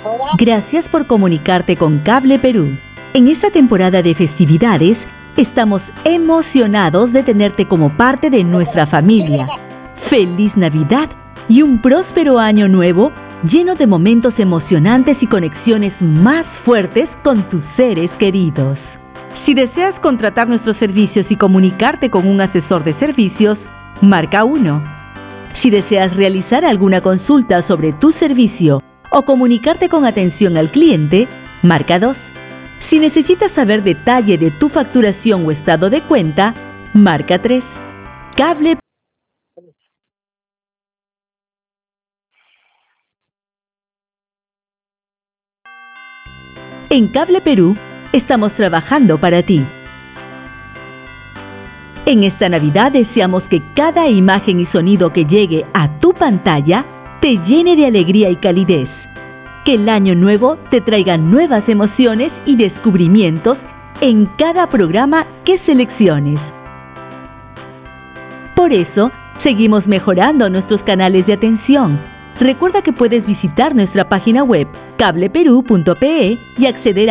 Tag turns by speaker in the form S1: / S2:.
S1: Gracias por comunicarte con Cable Perú. En esta temporada de festividades, estamos emocionados de tenerte como parte de nuestra familia. ¡Feliz Navidad y un próspero año nuevo lleno de momentos emocionantes y conexiones más fuertes con tus seres queridos! Si deseas contratar nuestros servicios y comunicarte con un asesor de servicios, marca 1. Si deseas realizar alguna consulta sobre tu servicio o comunicarte con atención al cliente, marca 2. Si necesitas saber detalle de tu facturación o estado de cuenta, marca 3. Cable. En Cable Perú, estamos trabajando para ti. En esta Navidad deseamos que cada imagen y sonido que llegue a tu pantalla te llene de alegría y calidez. Que el año nuevo te traiga nuevas emociones y descubrimientos en cada programa que selecciones. Por eso, seguimos mejorando nuestros canales de atención. Recuerda que puedes visitar nuestra página web cableperú.pe y acceder